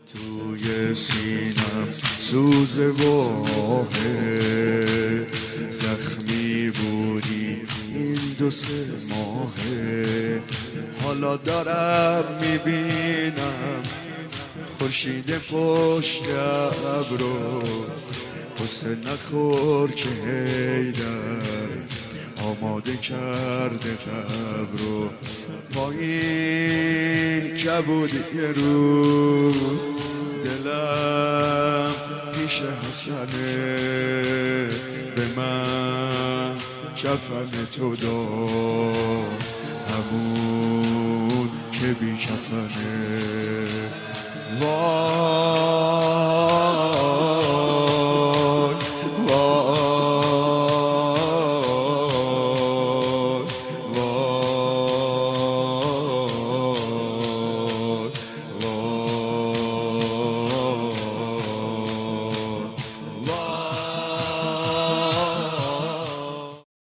توی سینم سوز واهه، زخمی بودی این 2-3 ماهه. حالا دارم میبینم خورشید پشت ابرو، قصه نخور که حیدر آماده کرده قبرو. پایین کبودی یه رو دلم پیش حسنه، به من کفن تو داد همون که بی کفنه.